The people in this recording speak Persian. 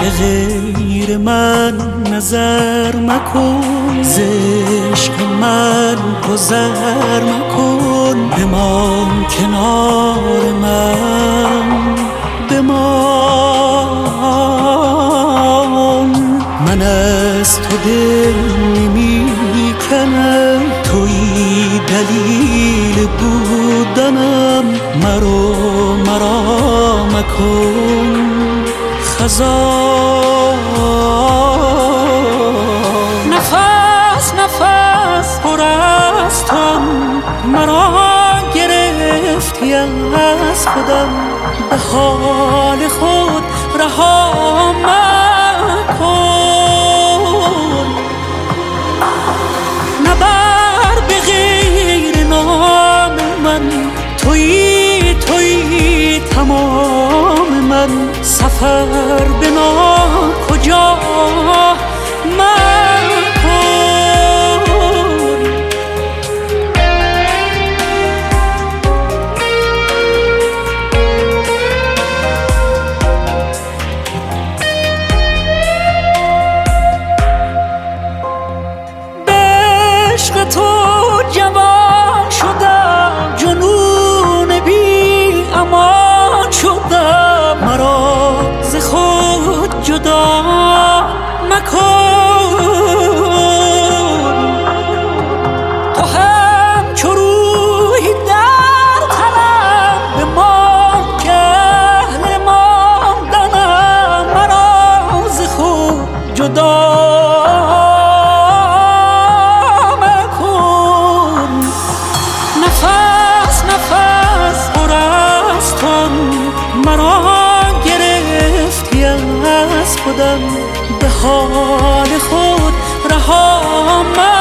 به غیر من نظر مکن، ز عشق من گذر مکن. بمان کنار من، بمان. من از تو دل نمی کنم، تویی دلیل بودنم. مرا مکن خزان. نفس پر از تو، مرا گرفتی از خودم. به حال خود رها مکن. نبر به غیر نام من، تویی تمام من. سفر به کجا من کن. به عشق تو جوان شدم، جنون بی امان شدم. مرا ز خود جدا مکن. تو همچو روحی در تنم، بمان که اهل ماندنم. مرا ز خود جدا مکن. نفس پر از تو، مرا گرفتی از خودم. به حال خود رها